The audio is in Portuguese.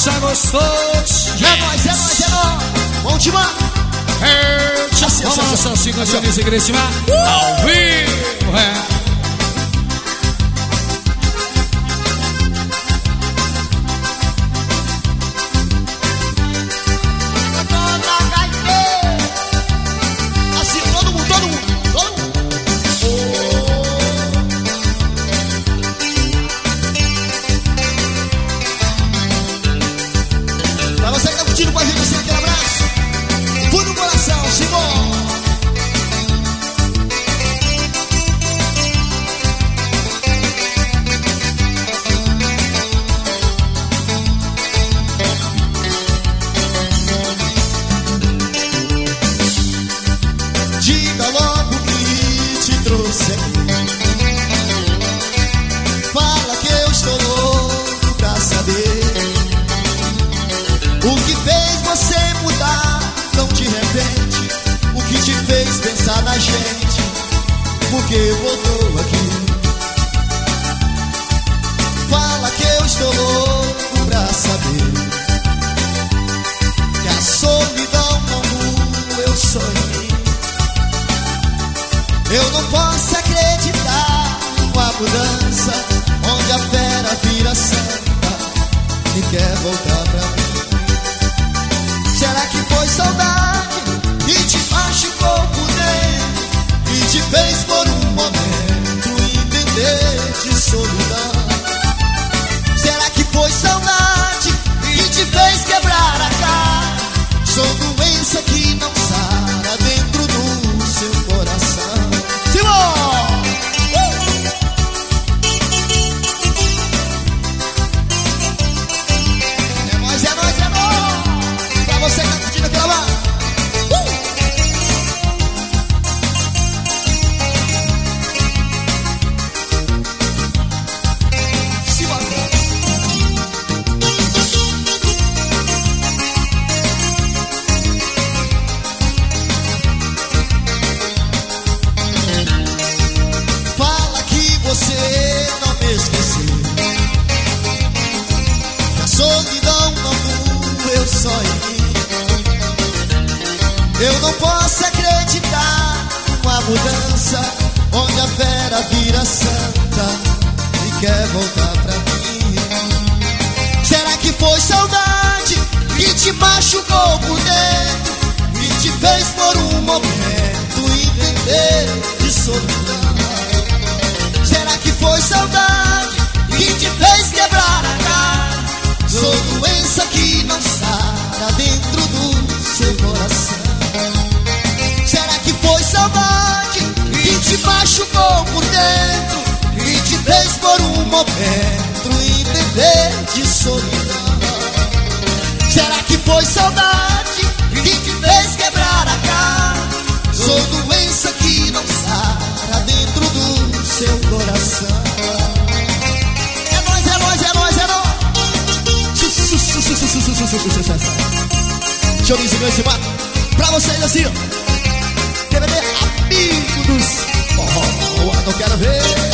dança gostoso. É nóis, é nóis, é nóis. Vamos, Timar. Vamos assim com a Dionísio e Cristina ao vivo, Assim, todo mundo, todo mundo, todo mundo. Pra você que tá curtindo com a gente, assim, aquele abraço. Fui no coração, Simão. Diga logo o que te trouxe aqui. Fala que eu estou louco pra saber o que fez você mudar tão de repente, o que te fez pensar na gente, porque voltou aqui. Fala que eu estou louco pra saber que a solidão como eu sonhei. Eu não posso acreditar numa mudança onde a fera vira santa e quer voltar pra mim. Será que foi saudade que te machucou por dentro e te fez por um momento entender de solidão? Será que foi saudade que te fez quebrar a cara? Sou doença que não sara dentro do seu coração. Simão! É nóis, é nóis, é nóis! Pra você que tá curtindo aquela lá. Fala que você não me esqueceu, que a solidão não doeu só em mim. Eu não posso acreditar numa mudança onde a fera vira santa e quer voltar pra mim. Será que foi saudade que te machucou por dentro e te fez por um momento entender de solidão? Será que foi saudade que te fez quebrar a cara? Sou doença que não sara dentro do seu coração. Será que foi saudade que te machucou por dentro e te fez por um momento entender de solidão? Será que foi saudade que te fez quebrar a cara? Sou doença que não sara dentro do seu coração. É nóis, é nóis, é nóis, é nóis. Deixa eu me ensinar esse mato pra vocês assim, ó. DVD Amigo dos Forró, não quero ver.